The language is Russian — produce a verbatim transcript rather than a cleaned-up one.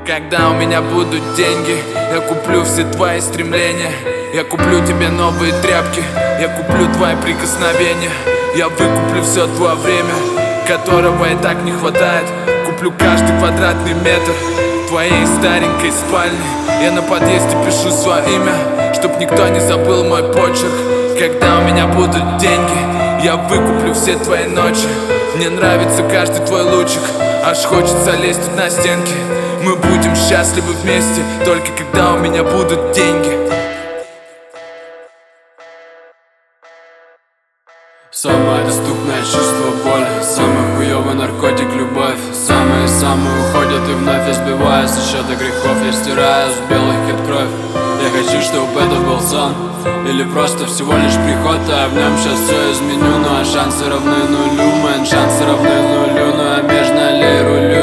Когда у меня будут деньги, я куплю все твои стремления. Я куплю тебе новые тряпки, я куплю твои прикосновения. Я выкуплю все твое время, которого и так не хватает. Куплю каждый квадратный метр твоей старенькой спальни. Я на подъезде пишу свое имя, чтоб никто не забыл мой почерк. Когда у меня будут деньги, я выкуплю все твои ночи. Мне нравится каждый твой лучик, аж хочется лезть тут на стенки. Мы будем счастливы вместе, только когда у меня будут деньги. Самое доступное чувство боль, самый хуёвый наркотик любовь. Самые-самые уходят и вновь я сбиваю со счета грехов. Я стираю с белых кет кровь. Я хочу, чтобы это был сон или просто всего лишь приход, а в нем сейчас все изменю. Ну а шансы равны нулю, мэн, шансы равны нулю. Ну а между аллей рулю.